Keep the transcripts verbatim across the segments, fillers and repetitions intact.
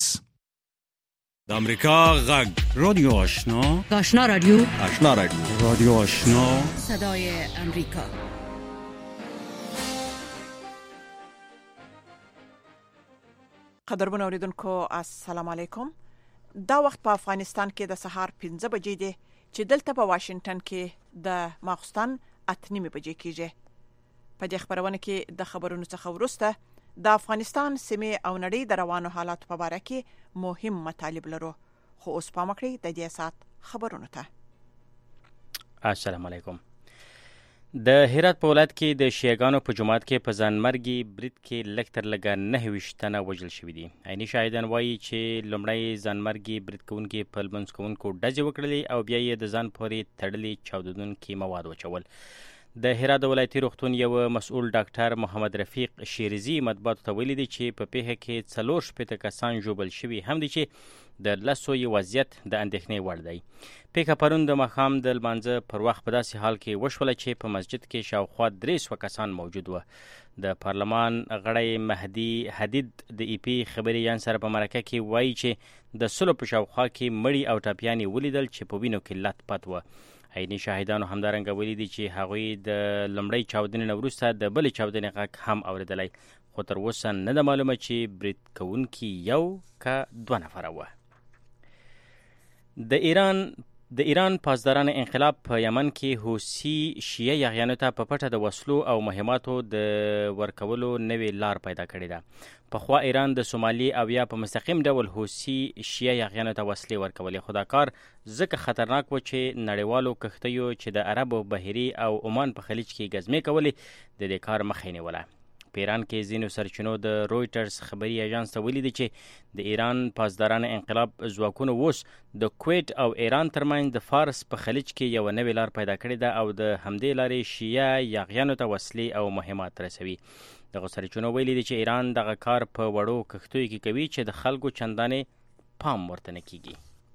د امریکا غږ رادیو آشنا آشنا رادیو آشنا رادیو رادیو آشنا صدای امریکا. قدرمن اوریدونکو السلام علیکم. دا وخت په افغانستان کې د سهار پنځه بجې دي چې دلته په واشنگټن کې د ماخستن اته نیمې بجې کېږي. په دې خبرونه کې د خبرونو څخه وروسته د افغانستان سیمې او نړۍ د روانو حالات په اړه کې مهم مطالب لرو. خو اوس پام وکړئ د دې سات خبرونو ته. السلام علیکم. د هرات په ولایت کې د شیعاګانو په جماعت کې په ځانمرګي برید کې لږ تر لږه نهه ویشت تنه وژل شوي دي. عیني شاهدان وایي چې لومړی ځانمرګي برید کوونکي په لمونځ کوونکو ډزې وکړلې او بیا یې د ځان پورې تړلي چاودونکي مواد وچول. د هرات ولایتي روغتون یو مسؤل ډاکټر محمد رفیق شیرزي مطبوعاتو ته ویلي دي چې په پیښه کې څلور شپېته کسان ژوبل شوي هم دي چې د لسو یې وضعیت د اندېښنې وړ دی. پیښه پرون د ماښام د لمانځه پر وخت په داسې حال کې وشوله چې په مسجد کې شاوخوا درې سوه کسان موجود وه. د پارلمان غړی مهدي حدید د ای پی خبري یان سره په مرکه کې وایي چې د سلو په شاوخوا کې مړي او ټپیان یې ولیدل چې په وینو کې لت پت وه. عیني شاهدانو همدارنګه ویلي دي چې هغوی د لومړۍ چاودنې نه وروسته د بلې چاودنې غږ هم اورېدلی، خو تر اوسه نه ده معلومه چې برید کوونکي یو که دوه نفره وه. د ایران د ایران پاسداران انقلاب په یمن کې حوثي شیعه یاغیانو ته په پټه د وسلو او مهماتو د ورکولو نوې لار پیدا کړې ده. پخوا ایران د سومالي او یا په مستقیم ډول حوثي شیعه یاغیانو ته وسلې ورکولې، خو دا کار ځکه خطرناک و چې نړیوالو کښتیو چې د عربو بحري او عمان په خلیج کې ګزمې کولې د دې کار مخه یې نیوله. په ایران کې ځینو سرچینو د رویټرز خبري اژانس ته ویلي دي چې د ایران پاسداران انقلاب ځواکونو اوس د کویت او ایران ترمنځ د فارس په خلیج کې یوه نوې لار پیدا کړې ده او د همدې لارې شیعه یاغیانو ته وسلې او مهمات رسوي. دغه سرچینو ویلي دي چې ایران دغه کار په وړو کښتیو کې کوي چې د خلکو چندانې پام ورته نه کیږي.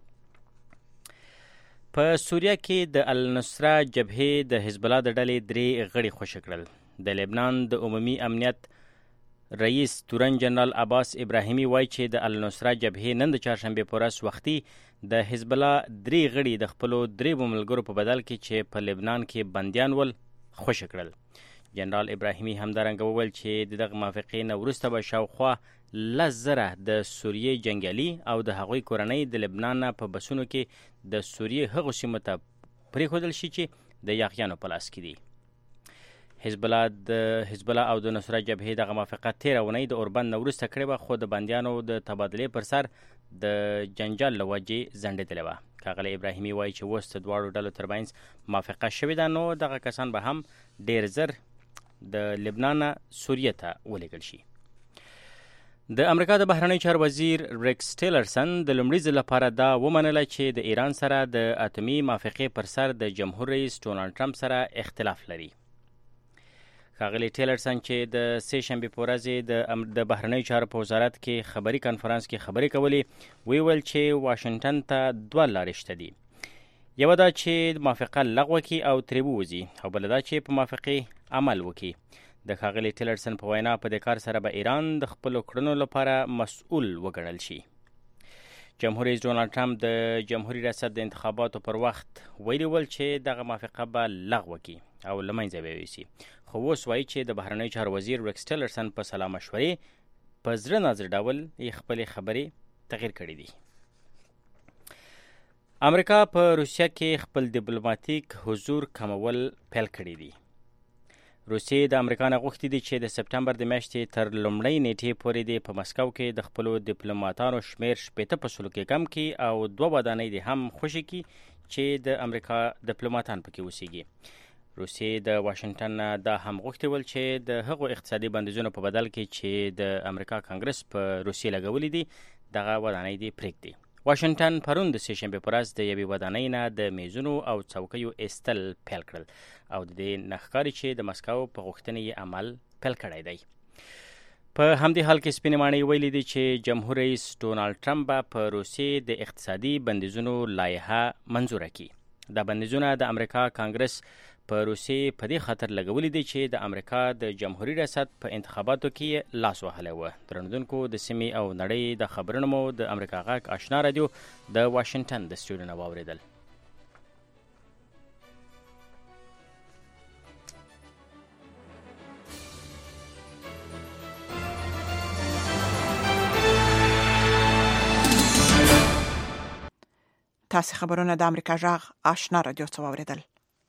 په سوریه کې د النصره جبهې د حزب الله د ډلې درې غړي خوشي کړل. د لبنان د عمومي امنیت رئیس تورن جنرال عباس ابراهیمي وایي چې د النصره جبهې نن د چهارشنبې په ورځ وختي د حزب الله درې غړي د خپلو درېیو ملګرو په بدل کې چې په لبنان کې بندیان ول خوشي کړل. جنرال ابراهیمي همدارنګه وویل چې د دغه موافقې نه وروسته به شاوخوا لس زره د سوریې جنګیالي او د هغوی کورنۍ د لبنان نه په بسونو کې د سوریې هغو سیمو ته پرېښودل شي چې د یاغیانو په لاس کې دي. حزب الله د حزب الله او د نصره جبهې دغه موافقه تېره اونۍ د اوربند نه وروسته کړې وه، خو د بندیانو د تبادلې پر سر د جنجال له وجې ځنډېدلې وه. ښاغلی ابراهیمي وایي چې اوس د دواړو ډلو ترمنځ موافقه شوې ده، نو دغه کسان به هم ډېر زر د لبنان نه سوریې ته ولېږل شي. د امریکا د بهرنیو چارو وزیر ریکس ټیلرسن د لومړي ځل لپاره دا ومنله چې د ایران سره د اتومي موافقې پر سر د جمهور رئیس ډونالډ ټرمپ سره اختلاف لري. ښاغلی ټیلرسن چې د سې شنبې په ورځ د بهرنیو چارو په وزارت کې خبري کنفرانس کې خبرې کولې، ویل چې واشنګټن ته دوه لارې شته دي. یوه دا چې موافقه لغوه کړي او ترې ووځي، او بله دا چې په موافقې عمل وکړي. د ښاغلي ټیلرسن په وینا په دې کار سره به ایران د خپلو کړنو لپاره مسؤل وګڼل شي. جمهور رئیس ډونالډ ټرمپ د جمهوري ریاست د انتخاباتو پر وخت ویلي ول چې دغه موافقه به لغوه کړي او له منځه به یوسي، خو اوس وایي چې د بهرنیو چارو وزیر ریکس ټیلرسن په سلا مشورې په زړه نازړه ډول یې خپلې خبرې تغییر کړي دي. امریکا په روسیه کې خپل ډیپلوماتیک حضور کمول پیل کړی دی. روسیې د امریکا نه غوښتي دي چې د سپټمبر د میاشتې تر لومړۍ نیټې پورې دې په مسکو کې د خپلو ډیپلوماتانو شمیر شپېته په سلو کې کم کړي او دوه ودانۍ دې هم خوشي کړي چې د امریکا ډیپلوماتان پکې اوسیږي. روسیې د واشنګټن نه دا هم غوښتي ول چې د هغو اقتصادي بندیزونو په بدل کې چې د امریکا کانګرس په روسیې لګولي دي دغه ودانۍ دې پرېږدي. واشنګټن پرون د سې شنبې په ورځ د یوې ودانۍ نه د میزونو او څوکیو ایستل پیل کړل او د دې نه ښکاري چې د مسکو په غوښتنې یې عمل پیل کړی دی. په همدې حال کې سپینې ماڼۍ ویلي دي چې جمهور رئیس ډونالډ ټرمپ به په روسیې د اقتصادي بندیزونو لایحه منظوره کړي. دا بندیزونه د امریکا کانګرس په روسیې په دې خطر لګولې دي چې د امریکا د جمهوریت ریاست په انتخاباتو کې لاس وهلی و. درنودونکو د سیمې او نړۍ د خبرونو مو د امریکا غږ آشنا رادیو د واشنګټن د سټوډیو نه واورېدل. تاسو خبرونه د امریکا غږ آشنا رادیو څخه واوریدل.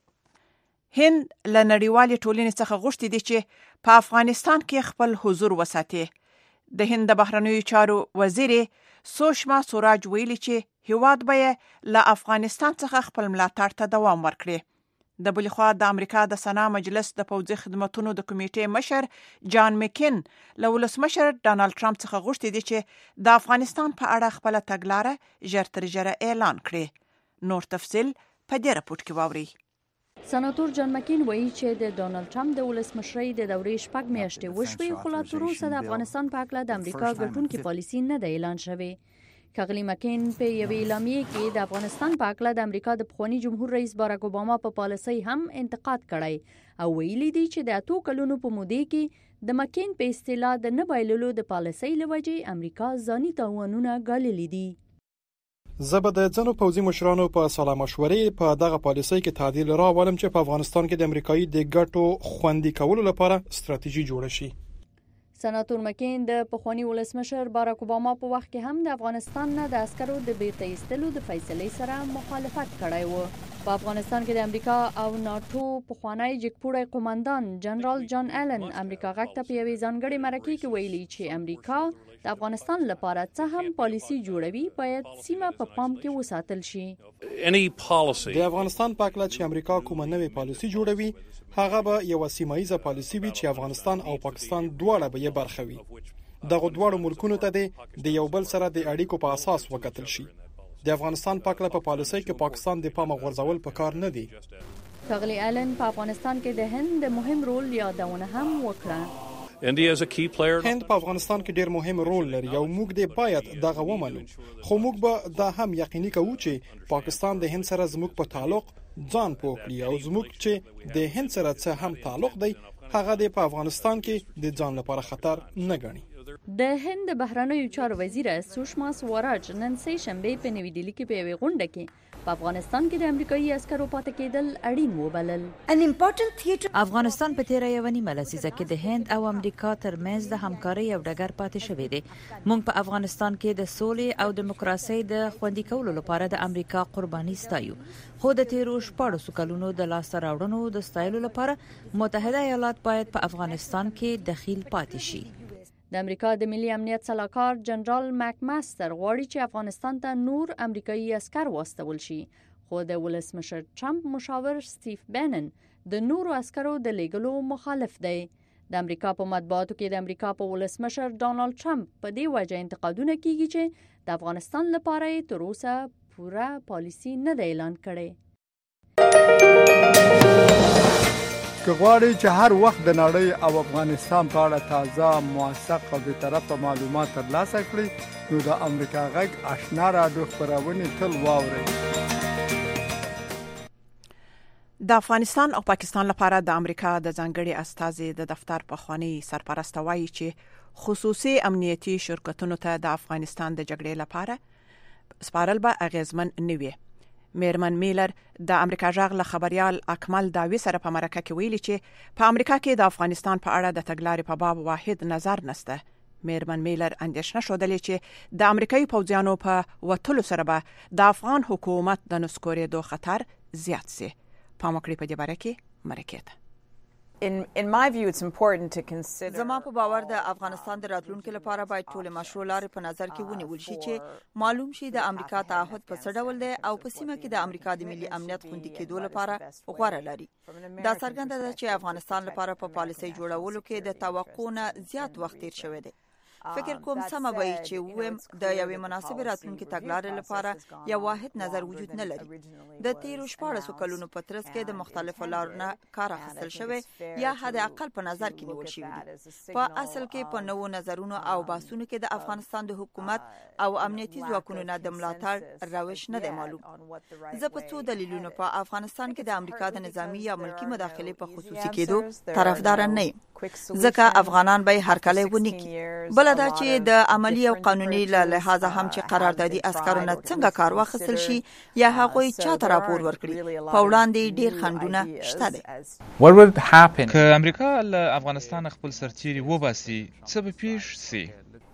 هند له نړیوالې ټولنې څخه غوښتي دي چې په افغانستان کې خپل حضور وساتي. د هند د بهرنیو چارو وزیر سوشما سوراج ویلي چې هیواد به له افغانستان څخه خپل ملاتړ ته دوام ورکړي. د بل خوا د امریکا د سنا مجلس د پوځي خدماتو د کمیټې مشر جان مکین له ولسمشر ډانلډ ټرمپ څخه غوښتي دي چې د افغانستان په اړه خپل تګلاره ژر تر ژره اعلان کړي. نور تفصیل په دې راپورټ کې واورئ. سناتور جان مکین وایي چې د ډانلډ ټرمپ د ولسمشرۍ د دورې شپږ میاشتې وشوې، خو لا تر اوسه د افغانستان په اړه د امریکا ګټونکې پالیسي نه ده اعلان شوې. ښاغلي مکین په یوې اعلامیې کې د افغانستان په اړه د امریکا د پخواني جمهور رئیس باراک اوباما په پالیسۍ هم انتقاد کړی او ویلي دی چې د اتو کلونو په مودې کې د مکین په اصطلاح د نه بایللو د پالیسۍ له وجې امریکا ځاني تاوانونه ګاللي دي. زه به د ځینو پوځي مشرانو په سلا مشورې په دغه پالیسۍ کې تعدیل راولم چې په افغانستان کې د امریکایي د ګټو خوندي کولو لپاره ستراتیژي جوړه شي. سناتور مکین د پخواني ولسمشر باراک اوباما په وخت کې هم د افغانستان نه د عسکرو د بیرته ایستلو د فیصلې سره مخالفت کړی و. په افغانستان کې د امریکا او ناتو پخوانی جګپوړی قوماندان جنرال جان ایلن امریکا غږ ته په یوې ځانګړې مرکې کې ویلي چې امریکا د افغانستان لپاره څه هم پالیسي جوړوي باید سیمه په پام کې وساتل شي. د افغانستان په اړه چې امریکا کومه نوې پالیسي جوړوي هغه به یو سیمایي پالیسي وي چې افغانستان او پاکستان دواړه به یې برخه وي. دغه دواړو ملکونو ته د یو بل سره د اړیکو په اساس وکتل شي. د افغانستان په اړه په پالیسۍ کې پاکستان د پام غورځول پکار نه دی. ښاغلي ایلن په افغانستان کې د هند د مهم رول یادونه هم وکړه. هند په افغانستان کې ډیر مهم رول لري او موږ دې باید دغه ومنو، خو موږ به دا هم یقیني کوو چې پاکستان د هند سره زموږ په تعلق ځان پوه کړي او زموږ چې د هند سره څه هم تعلق دی هغه د په افغانستان کې د ځان لپاره خطر نه ګڼي. د هند بهرنیو چارو وزیر سوشما سوراج نن سه شنبه په نوې ډیلي کې په یوې غونډه کې په افغانستان کې د امریکایي عسکرو پاتې کېدل اړین وبلل. افغانستان په تیره یو نیمه لسیزه کې د هند او امریکا ترمنځ د همکارۍ او ډګر پاتې شوی دی. موږ په افغانستان کې د سولې او دیموکراسۍ د خوندي کولو لپاره د امریکا قرباني ستایو، خو د تیرو شپږ کلونو د لاسته راوړنو د ستایلو لپاره متحده ایالات باید په افغانستان کې دخیل پاتې شي. د امریکا د ملي امنیت سلاکار جنرال مک ماستر غواړي چې افغانستان ته نور امریکایي عسكر واستول شي، خو د ولسمشر ټرمپ مشاور سټیف بینن د نورو عسکرو د لیږلو مخالف دی. د امریکا په مطبوعاتو کې د امریکا په ولسمشر ډانلډ ټرمپ په دې وجه انتقادونه کیږي چې د افغانستان لپاره یې تر اوسه پوره پالیسي نه ده اعلان کړې. که غواړئ چې هر وخت د نړۍ او افغانستان په اړه تازه، موثق او بېطرفه معلومات ترلاسه کړئ نو د امریکا غږ آشنا راډیو خپرونې تل واورئ. د افغانستان او پاکستان لپاره د امریکا د ځانګړي استازي د دفتر پخوانی سرپرست وایي چې خصوصي امنیتي شرکتونو ته د افغانستان د جګړې لپاره سپارل به اغیزمن نه وي. میرمن میلر د امریکا غږ له خبريال اکمل داوی سره په مرکه کې ویلي چې په امریکا کې د افغانستان په اړه د تګلارې په باب واحد نظر نشته. میرمن میلر اندېښنه شودلې چې د امریکایي پوځیانو په وټلو سره به د افغان حکومت د نسکورېدو خطر زیات سي. په مکړې په دې باره کې مرکه ده. In, in my view, it's important to consider. زما په باور د افغانستان د راتلونکو لپاره باید ټول مشروع لارې په نظر کې ونیول شي چې معلوم شي د امریکا تعهد په څه ډول دی او په سیمه کې د امریکا د ملي امنیت خوندي کېدو لپاره غوړه لري. دا څرګنده ده چې افغانستان لپاره په پالیسۍ جوړولو کې د توقع نه زیات وخت تیر شوی دی. فکر کوم سم وای چې ویم د یوې مناسبه راتلونکي تګلارې لپاره یو واحد نظر وجود نه لري. د تیرو شپاړسو کلونو په ترڅ کې د مختلفو لارونو کار اخیستل شوی یا حد اقل په نظر کې نیول شوی دي. په اصل کې په نوو نظرونو او بحثونو کې د افغانستان د حکومت او امنیتي ځواکونو نه د ملاتړ روش نه دی معلوم. زه په څو دلیلونو په افغانستان کې د امریکا د نظامی یا ملکی مداخله په خصوصي کېدو طرفدار نه یم، ځکه افغانان به هرکلی ونی کی. بل دا چې د عملی او قانوني له لحاظه هم چې قراردادي عسکرونه څنګه کار واخیستل شي یا هغوی چاته راپور ورکړي په وړاندې ډیر خنډونه شته دي. که امریکا له افغانستان خپل سرتیري وباسي څه به پیښ سي؟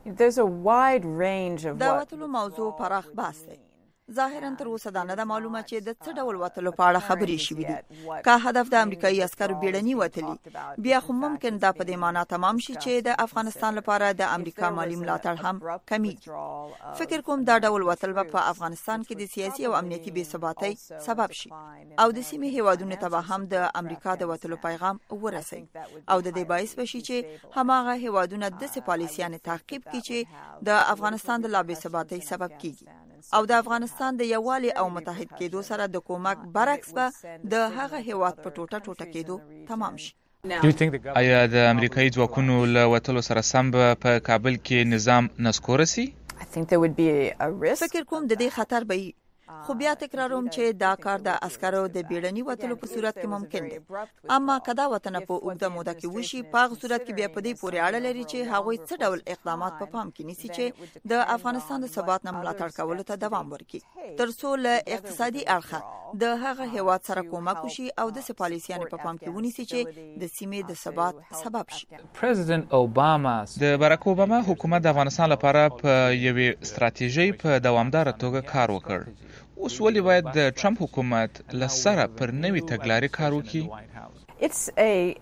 دا وتلو موضوع پراخ بحث دی. ظاهرا تر اوسه دا نه ده معلومه چې د څه ډول وتلو په اړه خبرې شوې دي. که هدف د امریکایي عسکرو بیړني وتلي بیا خو ممکن دا په دې معنا تمام شي چې د افغانستان لپاره د امریکا مالی ملاتړ هم کمیږي. فکر کوم دا ډول وتل به په افغانستان کې د سیاسي او امنیتي بې ثباتۍ سبب شي او د سیمې هیوادونو ته به هم د امریکا د وتلو پیغام ورسوي او د دې باعث بشي چې هماغه هیوادونه داسې پالیسیانې تعقیب کړي چې د افغانستان د لا بې ثباتۍ سبب کیږي او د افغانستان د یووالي او متحد کېدو سره د کومک برعکس به د هغه هیواد په ټوټه ټوټه کېدو تمام شي. آیا د امریکایي ځواکونو له وتلو سره سم به په کابل کې نظام نسکوره سي؟ فکر کوم د دې خطر به خو بیا تکراروم چې دا کار د عسکرو د بیړني وتلو په صورت کې ممکن دی. اما کدا وطن په اوږده موده کې وشي په هغه صورت کې بیا په دې پورې اړه لري چې هغوی څه ډول اقدامات په پام کې نیسي چې د افغانستان د ثبات نه ملاتړ کولو ته دوام ورکړي تر څو له اقتصادي اړخه د هغه هیواد سره کومک وشي او د سپالیسیانو په پام کې ونیسي چې د سیمې د ثبات سبب شي. پرزیدنت اوباما د باراک اوباما حکومت د افغانستان لپاره په یوې ستراتیژي په دوامدار توګه کار وکړ. اوس ولې باید د ټرمپ حکومت له سره پر نوې تګلارې کار وکړي؟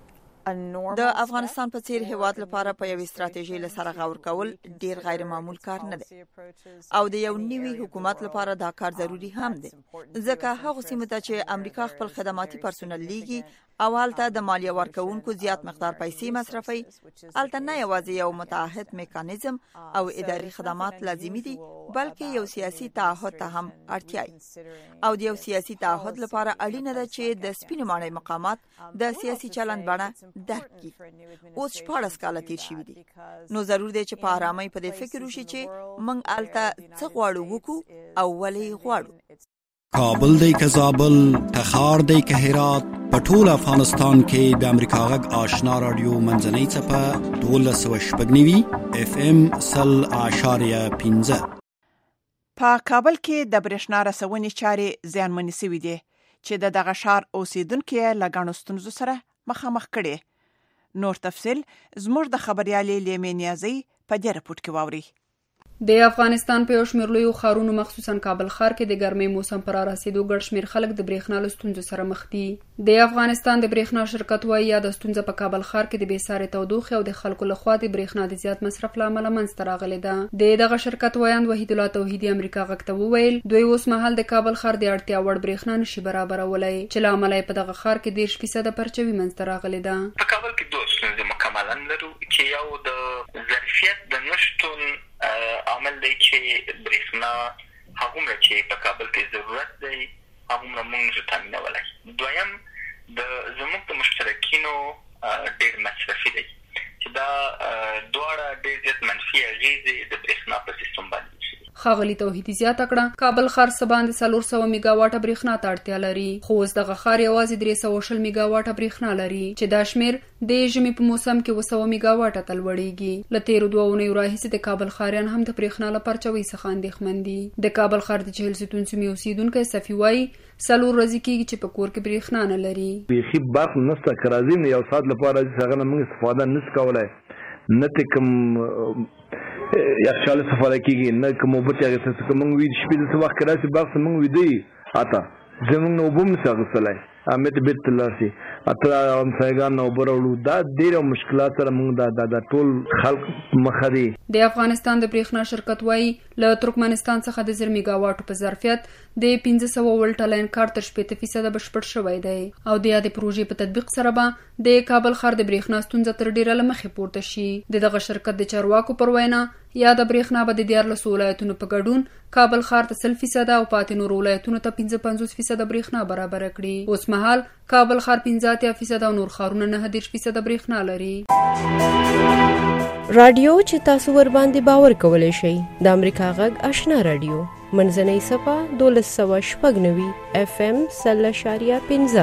د افغانستان په څیر هیواد لپاره په یوې ستراتیژي له سره غور کول ډیر غیر معمول کار نه دی او د یو نوي حکومت لپاره دا کار ضروری هم دی ځکه هغه سیمه ته چې امریکا خپل خدماتي پرسونل لیږي او هلته د مالیه ورکوونکو زیات مقدار پیسې مصرفوي، هلته نه یوازې یو متعهد میکانیزم او اداري خدمات لازمي دي بلکې یو سیاسي تعهد ته هم اړتیا ده او د یو سیاسي تعهد لپاره اړینه ده چې د سپینو ماڼۍ مقامات د سیاسي چلند بڼه درک کړي. اوس شپاړس کاله تیر شوي دي نو ضرور دی چې په آرامۍ په دې فکر وشي چې موږ هلته څه غواړو وکړو او ولې غواړو. کابل دی که زابل، تخار دی که هرات، په ټول افغانستان کې د امریکا غږ آشنا رادیو منځنۍ څپه دولس سوه شپږ نوي اف ام سل اعشاریه پنځه. په کابل کې د برېښنا رسونې چارې زیانمنې شوې دي چې د دغه ښار اوسیدونکو یې له ګڼو ستونزو سره مخامخ کړي. نور تفصیل زموږ د خبريالې لیمې نیازۍ په دې رپورټ کې واوري. د افغانستان په یو شمېر لویو ښارونو مخصوصا کابل ښار کې د ګرمۍ موسم پر رارسېدو ګڼ شمېر خلک د برېښنا له ستونزو سره مخ دي. د افغانستان د برېښنا شرکت وايي یا د ستونزه په کابل ښار کې د بېسارې تودوخې او د خلکو لخوا د برېښنا د زیات مصرف له امله منځته راغلې ده. د دغه شرکت وایند وحید الله توحیدي امریکا غږ ته وویل دوی اوس مهال د کابل ښار د اړتیا وړ برېښنا نشي برابرولی چې له امله یې په دغه ښار کې دېرش فیصده پرچوي منځته راغلې ده. په کابل کې دوه ستونزې مکملا لرو چې یو د ظرفیت د نشتون عامل دی چې برېښنا هغومره چې په کابل کې ضرورت دی هغومره موږ نشو تامینولی. دویم د زموږ د مشترکینو ډېر مصرفي دی چې دا دواړه ډېر زیات منفي اغېزې د برېښنا په سیستم باندې ښاغلي توحیدي زیاته کړه کابل ښار څه باندې څلور سوه میګا واټه برېښنا ته اړتیا لري خو اوس دغه ښار یوازې درې سوه شل میګا واټه برېښنا لري چې دا شمېر د ژمي په موسم کې اوه سوه میګا واټه ته لوړېږي. له تېرو دوه اونیو راهیسې د کابل ښاریان هم د برېښنا له پرچوۍ څخه اندېښمن دي. د کابل ښار د چهل ستون سیمې اوسېدونکی صفي وایي څلور ورځې کېږي چې په کور کې برېښنا نه لري. بیخي برق نشته که راځي نو یو ساعت لپاره راځي هغه نه موږ استفاده نشو کولی نه ترې کوم یخچال استفاده کېږي نه کوم اوبه چې اخیستل چې که موږ وي شپې داسې وخت کې راشي برق څه موږ ویده یو حتی زموږ نه اوبه هم نشو اخیستلی امید بیت لاسي اتر هم سایګان نو برولو دا ډیره مشکلات سره موږ دا د ټول خلک مخدي. د افغانستان د برېښنا شرکت وايي له ترکمنستان څخه د زر میگا واټ په ظرفیت د پنځه سوه ولټ لاین کار تر شپږ فیصد بشپړ شوی دی او د یادې پروژې په تطبیق سره به د کابل ښار د برېښنا ستونزه تر ډیره لمخې پورته شي. د دغه شرکت د چارواکو پر وینا یا د برېښنا به د دیارلسو ولایتونو په ګډون کابل ښار ته سل فیصد او پاتې نورو ولایتونو ته پنځه پنځوس فیصد برېښنا برابر کړي. اوس مهال کابل ښار پنځه اتیا فیصد او نور ښارونه نه دېرش فیصد برېښنا لري. رادیو چې تاسو ور باندې باور کولای شئ د امریکا غږ آشنا رادیو منځنۍ صفه دولس سوه شپږ نوي اف ام سل اشاریه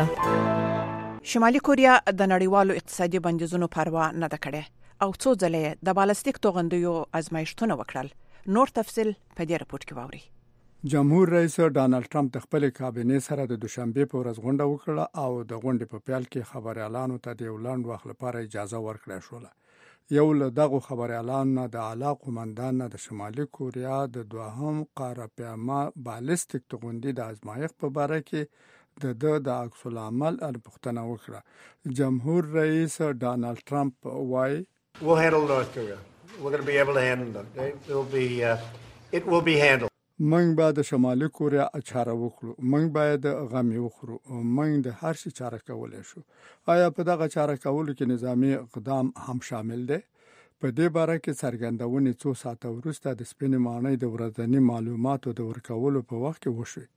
پنځه. شمالي کوریا د نړیوالو اقتصادي بندیزونو پروا نه ده کړې او څو ځله د بالستیک توغندیو ازمایښتونه وکړل. نور تفصیل په دې راپور کې واوري. جمهور رئیس ډانلډ ټرمپ د خپل کابینې سره د دوشنبه په ورځ غونډه وکړه او د غونډې په پیل کې خبريالانو ته د ولاند وخت لپاره اجازه ورکړه شوله. یو له دغه خبريالانو د اعلی قومندان د شمالي کوریا د دوهم قاره‌پیما بالستیک توغندي د ازمایښت په اړه کې د د د عکس العمل پوښتنه وکړه. جمهور رئیس ډانلډ ټرمپ وایي We'll handle North Korea. We're going to be able to handle them. They, it'll be, uh, it will be handled. موږ باید د شمالي کوریا چاره وکړو. موږ باید غمی وخورو. موږ د هر شي چاره کولای شو. آیا په دغه چاره کولو کې نظامی اقدام هم شامل دی؟ په دې باره کې څرګندونې څو ساعته وروسته د سپینې ماڼۍ د ورځني معلوماتو د ورکولو په وخت کې وشوې.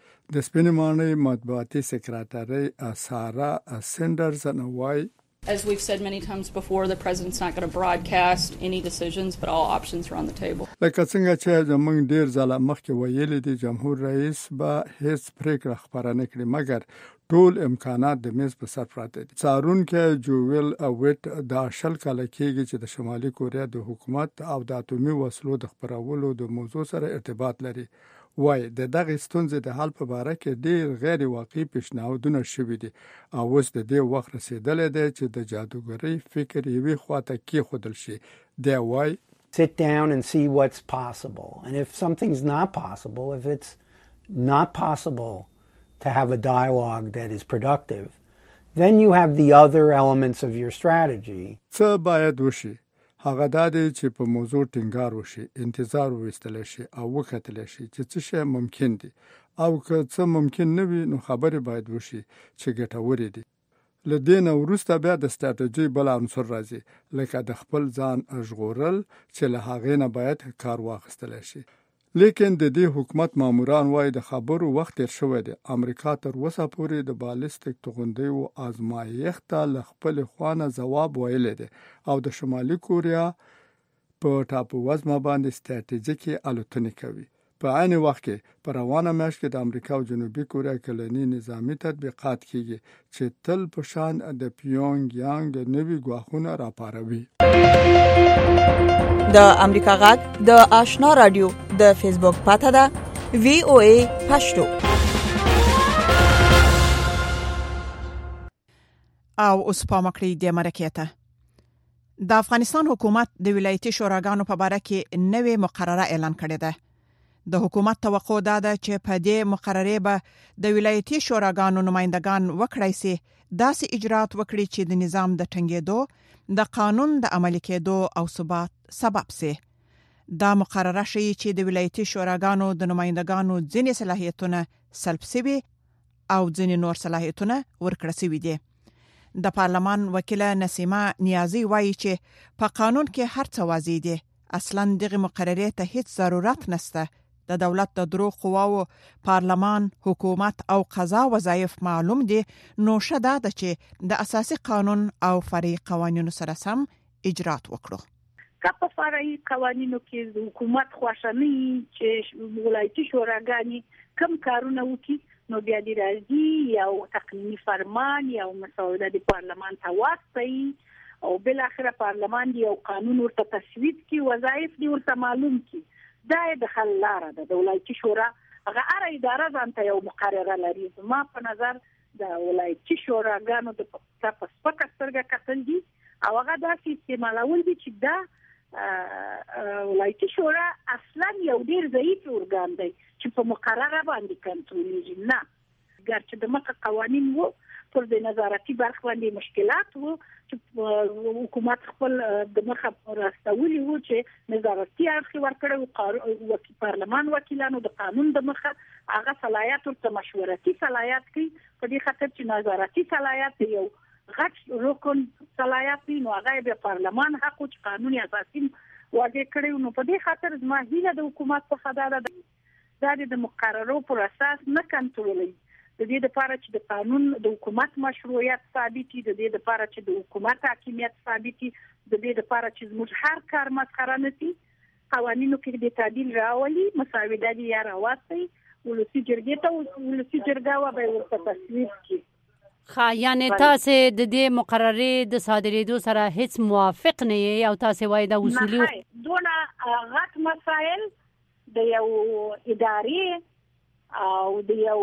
د سپینې ماڼۍ مطبوعاتي سکرټري سارا سینډرز وایي As we've said many times before, the president's not going to broadcast any decisions, but all options are on the table. لکه څنګه چې زمونږ ډیر ځله مخکې ویلي دي جمهور رئیس به هیڅ پریکړه خبره نه کړي مګر ټول امکانات د میز په سر پراته دي. څارونکو جوویل اویټ د شل کال کېږي چې د شمالي کوریا د حکومت او د اټومي وسلو د خپرولو د موضوع سره ارتباط لري. وای د دغه ستونزې د حل په اړه کې ډیر غیر واقعي پیشنهادونه شوي دي او اوس د دې وخت رسیدلی دی چې د جادوګرۍ فکر یوې خواته کېښودل شي. دی وای sit down and see what's possible, and if something's not possible, if it's not possible to have a dialogue that is productive, then you have the other elements of your strategy. څه باید وشي؟ هغه دا دی چې په موضوع ټینګار وشي، انتظار وویستل شي او وکتل شي چې څه شی ممکن دي او که څه ممکن نه وي نو خبرې باید وشي چې ګټورې دي. له دې نه وروسته بیا د ستراتیژي بل عنصر راځي لکه د خپل ځان ژغورل چې له هغې نه باید کار واخیستل شي. لیکن د دې حکومت ماموران وایي د خبرو وخت تیر شوی دی. امریکا تر اوسه پورې د بالستیک توغندیو ازمایښت ته له خپل خوانه ځواب ویلی دی او د شمالي کوریا په ټاپووزمه باندې ستراتیژیکې الوتنې کوي. په عین وخت کې په روانه میاشت کې د امریکا او جنوبي کوریا کلني نظامی تطبیقات کیږي چې تل په شان د پیونګ یانګ نوي ګواښونه راپاروي. د امریکا غږ د آشنا رادیو د فیسبوک پاته ده وی او ای پښتو. او اوس په مکړی د مرکیته د افغانستان حکومت د ولایتي شوراګانو په اړه کې نوې مقرره اعلان کړې ده. د حکومت توقع ده چې په دې مقرره به د ولایتي شوراګانو نمائندگان وکړای سي داسې اجرات وکړي چې د نظام د ټینګېدو د قانون د عملي کېدو او ثبات سبب سي. دا مقرره شي چې د ولایتي شوراګانو د نمائندگانو ځینې صلاحیتونه سلب سوي او ځینې نور صلاحیتونه ورکړل سوي دي. د پارلمان وکیله نسیمه نیازی وایي چې په قانون کې هر څه واضح دي. اصلاً دغه مقرره ته هیڅ ضرورت نشته. د دولت د درو قواو پارلمان، حکومت او قضا وظایف معلوم دي، نو شته ده چې د اساسي قانون او فرعي قوانینو سره سم اجرات وکړو. که په فرعي قوانینو کې د حکومت خوښنۍ چې ولایتي شوراګانې کم کارونه وکړي نو بیا د راځي یو تقنینی فرمان یا مسوده د پارلمان ته واستوي او بل اخره پارلمان دی یو قانون ورته تصویب کی وظایف دی ورته معلوم کی. دا د حل لاره ده. د ولایتي شورا هغه هر اداره ځانته یو مقرره لري. ما په نظر د ولایتي شوراګانو د په سپکه سترګه کتل دي او هغه داسې استعمالول دي چې دا ولایتي شورا اصلا یو ډیر ضعیف ارګان دی چې په مقرره باندې کنټرولېږي. نه اگر چې د مخه قوانين وو پر د نظارتي برخه باندې مشکلات وو چې حکومت خپل د مخه راستولي وو چې نظارتي اړخ ورکړو وکیل پارلمان وکیلانو د قانون د مخه هغه صلاحیت او مشورتي صلاحیت کوي په دې خاطر چې نظارتي صلاحیت یو غټ رکن صلاحیت نو هغه به پارلمان حق او قانوني اساسي واجب کړو نو په دې خاطر زما هیله د حکومت په خدای ده د مقررو پر اساس نه کنټرولوي د دې لپاره چې د قانون د حکومت مشروعیت ثابت دي د دې لپاره چې د حکومت حاکمیت ثابت دي د دې لپاره چې موږ هر کار مسخره نشي قوانینو کې د تعدیل راولي مساوي دي یا راوستي ولسی جرګې ته ولسی جرګه و به ورته تصویب کړي. خا یعنی تاسو د دې مقررې د صادرېدو سره هیڅ موافق نه یې او تاسو وایي د اصولي دونه غټ مسائل د یو ادارې او د یو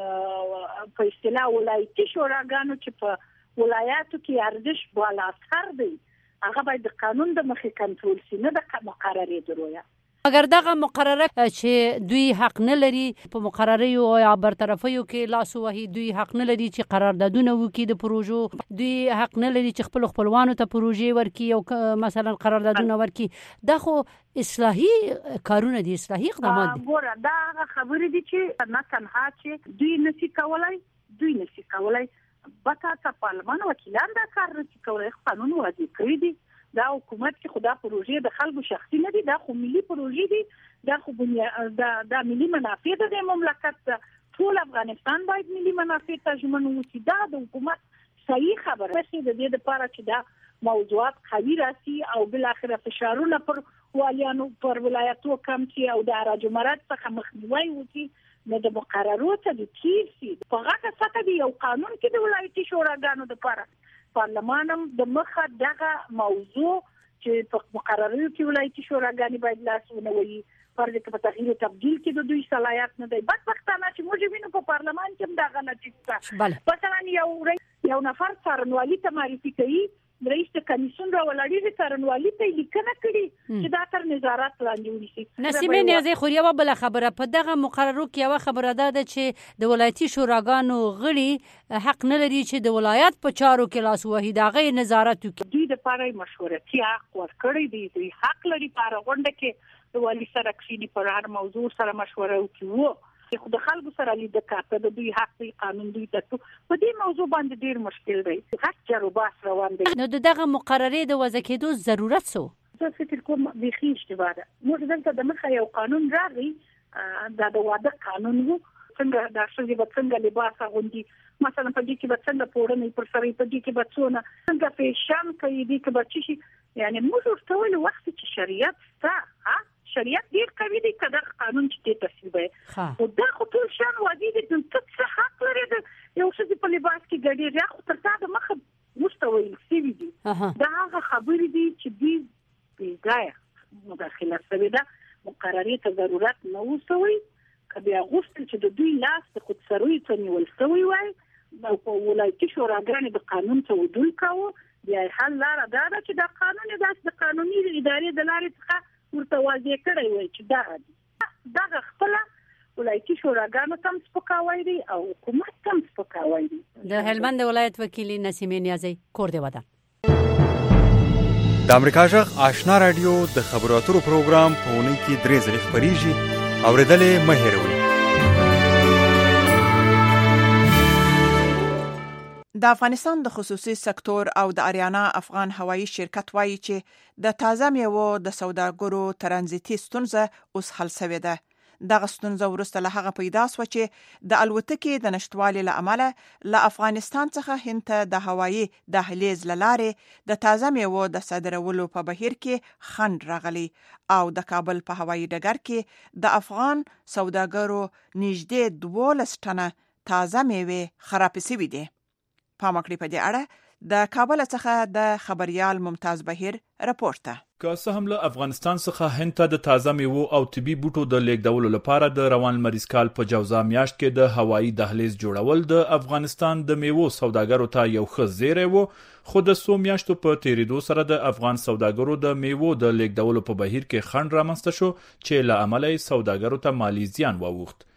په اصطلاح ولایتي شوراګانو چې په ولایاتو کې ارزش بالا اثر دی هغه باید د قانون د مخې کنټرول شي نه د مقررې درویا. اگر دغه مقرره چې دوی حق نه لري په مقرره او یا برطرفیو کې لاس وهي دوی حق نه لري چې قراردادونه وکړي د پروژو دوی حق نه لري چې خپل خپلوانو ته پروژې ورکړي او مثلا قراردادونه ورکړي دا خو اصلاحي کارونه دي اصلاحي اقدامات دي. ګوره دا خبرې دي چې نه تنها چې دوی نشي کولای دوی نشي کولای بکا پارلمان وکیلان دا کار نشي کولای قانون واجب کړی دي دا حکومت کې خدا پروژې د خلکو شخصي نه دي دا خو ملي پروژې دي دا خو دا د ملي منافع د مملکت ټول افغانستان باید ملي منافع تضمین وکړي دا د حکومت صحیح خبره ده د دې لپاره چې دا موضوعات قوي راسي او بل اخر فشارونه پر والیانو پر ولایتو کم شي او د راجمرات څخه مخنیوي وکړي نو د مقررو ته د کیسي په هغه سطح دی یو قانون کې د ولایتي شوراګانو لپاره پارلمانم د مخه دغه موضوع چې په مقررو کې ولایتي شوراګانې باید لاس ونوي پر دې په تغییر او تبديل کې د دوی صلاحیت نه دی بدبختانه چې موږ وینو په پارلمان کې دا غلطي مثلا یو یو نفر څارنوالي ته معرفي کوي رئیس کمیسیون را ولاړی څارنوالي ته لیکنه کړي چې دا تر نظارت لاندې ونیسي. نسیمه نیازی خو یو بل خبره په دغه مقررو کې یو خبره ده چې د ولایتي شوراګانو غړي حق نه لري چې د ولایت په چارو کې لاس وهي دا غي نظارت کوي. دوی د پاره مشورتي حق ورکړي دي دوی حق لري په غونډه کې د والی سره کښینی پر هر موضوع سره مشوره وکړي خو د خلکو سره لید کاته د دوی حق دی قانون دوی ته په دې موضوع باندې ډیر مشکل دی هڅه جرباس روان دي. نو دغه مقررې د وضع کېدو ضرورت څه زه فکر کوم د خېشت واره موږ دلته د مخه یو قانون راغی دا د واده قانون وو څنګه د شذې په څنګه لباس غوندي مثلا په دې کې به څنګه پورنې پر سره په دې کې به څونه څنګه فیشن کوي دې کې به چی یعنی موږ ورته ویل وخت چې شریعت ستا شریعت ډیر قوي دی کدا قانون چې تصویبه او دا خو ټول شان وادي دي چې څه حق لري یو څه په لباس کې ګډي یا خو تر تا د مخ مستوي سی وی دي دا هغه خبرې دي چې دي بیګای مداخله سوي ده مقررې ته ضرورت نه وسوي کبي غوښتل چې د دوی لاس د خود سروي ته نیول سوي وای او په ولایتي شوراګانې د قانون ته ودول کاوه بیا حل لار دا چې د قانون د قانوني ادارې د لارې څخه ورته واضح کړی وای چې دا دا خپل ولایتي شوراګانو تم سپکاوی دي او حکومت تم سپکاوی دي. د هلمند ولایت وکیل نسیمه نیازی کور دی ودا د امریکا جغ آشنا رادیو د خبرو اترو پروګرام په اونۍ کې درې ځلې خبريږي اوریدلې مه هېروئ. د افغانستان د خصوصي سکتور او د اریانا افغان هوایی شرکت وایي چې د تازه میوو د سوداګرو ترانزیتي ستونزه اوس حل شوې ده. دغه ستونزه وروسته له هغه پیدا شوه چې د الوتکې د نشټوالي له امله له افغانستان څخه هند ته د هوایی دهلیز له لارې د تازه میوو د صادرولو په بهیر کې خنډ راغلی او د کابل په هوایی ډګر کې د افغان سوداګرو نږدې دولس ټنه تازه میوې خراب شوي دي. پامکړی په دې اړه د کابل څخه د خبريال ممتاز بهیر راپورته. که څه هم له افغانستان څخه هند ته د تازه میوو او طبي بوټو د لیږدولو لپاره د روان مریض کال په جوزا میاشت کې د هوایی دهلیز جوړول د افغانستان د میوو سوداګرو ته یو ښه زیری و خو د څو میاشتو په تیریدو سره د افغان سوداګرو د میوو د لیږدولو په بهیر کې خنډ رامنځته شو چې له امله سوداګرو ته مالی زیان واوښت.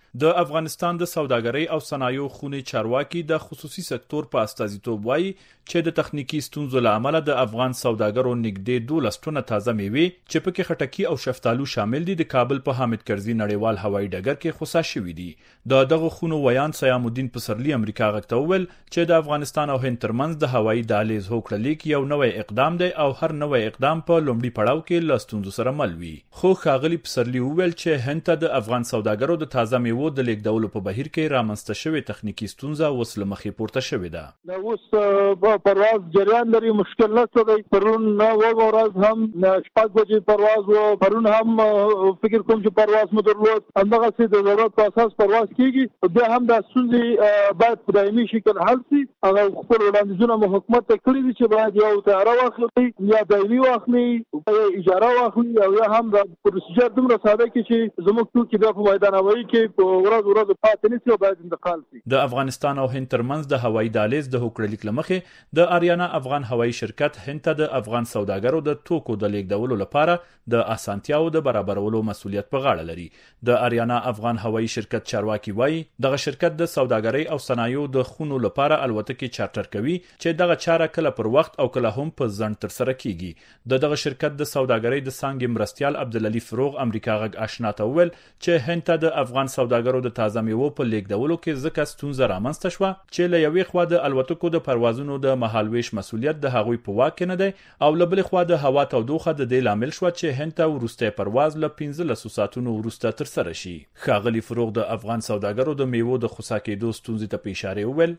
د افغانستان د سوداګرۍ او صنایعو خونې چارواکي د خصوصي سکتور په استازیتوب وایي چې د تخنیکی ستونزو له امله د افغان سوداګرو نږدې دولس ټنه تازه میوې چې پکې خټکی او شفتالو شامل دي د کابل په حامد کرزي نړیوال هوایي ډګر کې خصا شوي دي. د دغه خونو ویان سیام الدین پسرلی امریکا غږ ته وویل چې د افغانستان او هند ترمنځ د هوایي دهلیز هوکړه لیک یو نوی اقدام دی او هر نوی اقدام په لومړي پړاو کې له ستونزو سره مل وي. خو ښاغلي پسرلی وویل چې هند ته د افغان سوداګرو د تازه میوو د لیږدولو په بهیر کې رامنځته شوې تخنیکی ستونزه اوس له مخې پورته شوې ده. دا اوس پرواز جریان لري، مشکل نشته دی. پرون و ورځ هم شپږ بجې پرواز و، پرون هم فکر کوم چې پرواز مو درلود. همدغه څه د ضرورت په اساس پرواز کیږي. بیا هم د ستونزې باید په دایمي شکل حل شي. هغه خپل وړاندیزونه مو حکومت ته کړي دي چې باید یو تیاره واخلي یا دایمي واخلي، اجاره واخلي، او یا هم د پروسیجر دومره ساده کړي چې زموږ توکي بیا په میدان هوایي کې په ورځ ورځ پاتې نه شي او باید انتقال شي. د افغانستان او هند ترمنځ د هوایي دهلیز د هوکړه لیک له مخې د اریانا افغان هوایي شرکت هند ته د افغان سوداګرو د توکو د لیږدولو لپاره د اسانتیاو د برابرولو مسؤلیت په غاړه لري. د اریانا افغان هوایي شرکت چارواکي وایي دغه شرکت د سوداګرۍ او صنایعو د خونو لپاره الوتکې چارټر کوي چې دغه چاره کله پر وخت او کله هم په ځنډ تر سره کیږي. د دغه شرکت د سوداګرۍ د څانګې مرستیال عبدالعلی فروغ امریکا غږ آشنا ته وویل چې هند ته د افغان سوداګرو د تازه میوو په لیږدولو کې ځکه ستونزه رامنځته شوه چې له یوې خوا د الوتکو د پروازونو د مهالویش مسؤلیت د هغوی په واک کې نه دی او له بلې خوا د هوا تودوخه د دې لامل شوه چې هند ته وروستی پرواز له پنځلسو ساعتونو وروسته ترسره شي. ښاغلي فروغ د افغان سوداګرو د میوو د خصا کېدو ستونزې ته په اشاره وویل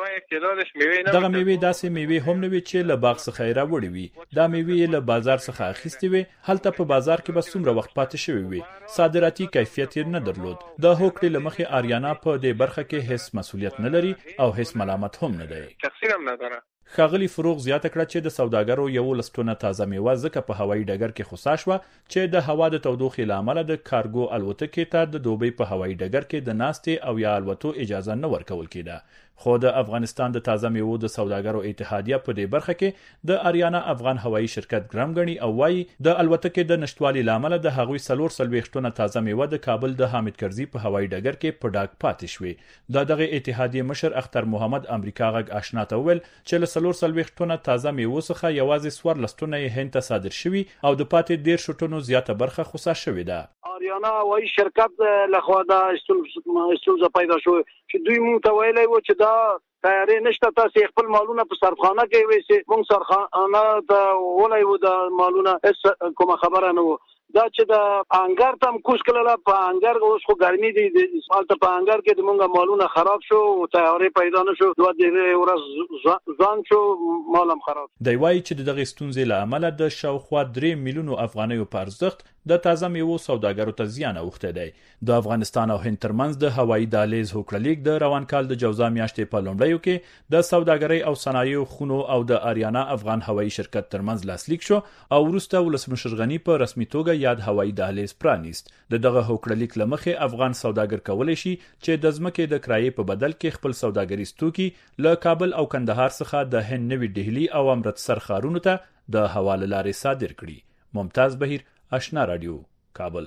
دغه میوې داسې میوې هم نه وي چې له باغ څخه یې راوړې وي. دا میوې له بازار څخه اخیستې وي. هلته په بازار کې به څومره وخت پاتې شوی وي. صادراتي کیفیت یې نه درلود. د هوکړې له مخې اریانا په دې برخه کې هیڅ مسؤلیت نه لري او هیڅ ملامت هم نه دی. ښاغلي فروغ زیاته کړه چې د سوداګرو یولس ټنه تازه میوه ځکه په هوایي ډګر کې خصا شوه چې د هوا د تودوخې له امله د کارګو الوتکې ته د دوبۍ په هوایي ډګر کې د ناستې او یا الوتو اجازه نه ورکول کېده. خو د افغانستان د تازه میوو د سوداګرو اتحادیه په دې برخه کې د اریانا افغان هوایي شرکت ګرام غني او وایي د الوتکې د نشټوالي لامل د هغوی سلور سلويختونه تازه میوه د کابل د حامد کرزي په هوایي ډګر کې په ډاګ پاتې شوې. د دغه اتحادیه مشر اختر محمد امریکا غږ آشنا ته وویل چې له سلور سلويختونه تازه میوه څخه یوازې څوار لستونه یې هند ته صادر شوي او د پاتې ډیر شټونو زیاته برخه خصا شوې ده. اریانا هوایي شرکت لخوا دا ستونزه پیدا شو چې دوی مونږ ته ویلي و چې دا تیارې نشته، تاسو خپل مالونه په صرفخانه کې وېسي. مونږ صرفخانه ته ولای و دا مالونه هیڅ کومه خبره نه و. دا چې د انګار تم کوش کله په انګار اوس خو ګرمي دي د اسفالت په انګار کې د مونږه مالونه خراب شو او تیارې پیدا نه شو. دوه دې ورځ ځان شو مالم خراب. دی وایي چې دغه ستونزې له امله د شاوخوا درې میلیونو افغانیو په ارزښت د تازه میوو سوداګرو ته زیان اوښتی دی. د افغانستان او هند ترمنځ د هوایي دهلیز هوکړه لیک د روان کال د جوزا میاشتې په لومړیو کې د سوداګرۍ او صنایعو خونو او د اریانا افغان هوایي شرکت ترمنځ لاسلیک شو او وروسته ولسمشر غني په رسمي توګه یاد هوایي دهلیز پرانیست. د دغه هوکړه لیک له مخې افغان سوداګر کولی شي چې د ځمکې د کرایې په بدل کې خپل سوداګریز توکي له کابل او کندهار څخه د هند نوي ډهلي او امرتسر ښارونو ته د هوا له لارې صادر کړي. ممتاز بهیر، آشنا رادیو، کابل.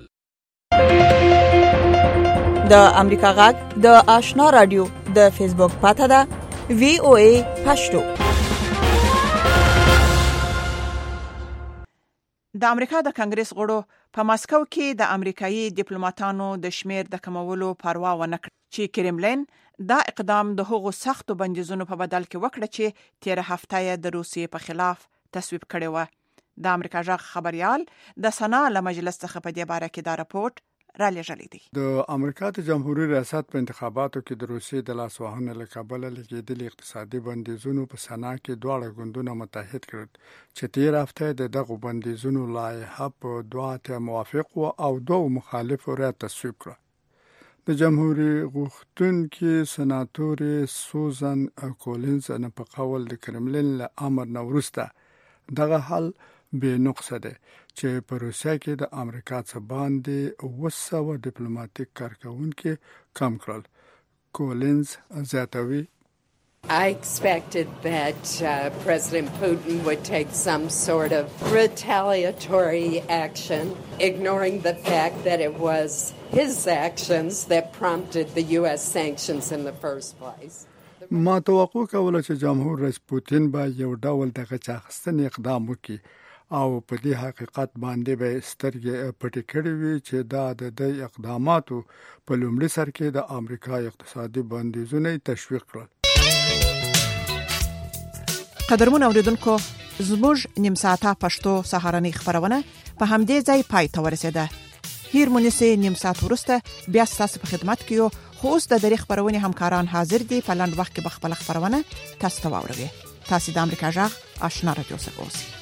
د امریکا غږ د آشنا رادیو د فیسبوک پاته ده وی او ای پښتو. د امریکا د کانګرس غړو په ماسکو کې د امریکایي ډیپلوماټانو د شمیر د کمولو پروا ونه کړ چې کرملین دا اقدام د هغو سختو بندیزونو په بدل کې وکړ چې تیر هفته یې د روسیې په خلاف تصویب کړی و. د امریکا غږ خبريال د سنا له مجلس څخه په دې باره کې دا راپورټ را لېږلی دی. د امریکا د جمهوریت ریاست په انتخاباتو کې د روسیې د لاسوهنې له کبله لګېدلي اقتصادي بندیزونو په سنا کې دواړه ګوندونه متحد کړل چې تیر هفته د دغو بندیزونو لایحه په دوه ته موافق و او دوه مخالفو را تصویب کړه. د جمهوریت غوښتونکي سناتور سوزان کولینز نه په قول د کرملین له امر نه وروسته دغه حل به نقصه ده چې په روسیه کې د امریکا څخه باندې اوه سوه ډیپلوماټیک کارکونکي کم کړل. کولینز زیاتوي I expected that uh, President Putin would take some sort of retaliatory action, ignoring the fact that it was his actions that prompted the U S sanctions in the first place. ما توقع کوله چې جمهور رئیس پوتین به یو ډول دغه چاخستنې اقدام وکړي او په دې حقیقت باندې به سترګې پټې کړې وي چې دا د دې اقداماتو په لومړي سر کې د امریکا اقتصادي بندیزونه تشویق کړل. قدرمن اوریدونکو زموږ نیم ساعته پښتو سهارنۍ خبرونه په همدې ځای پای ته ورسیده. هیر مونږه نیم ساعت ورسته بیا تاسو په خدمت کې یو خو اوس د دری خبرونه همکاران حاضر دي په لاند وخت کې بخپل خبرونه تاسو ته واوروي. تاسو د امریکا جغ آشنا رادیو څخه اوسئ.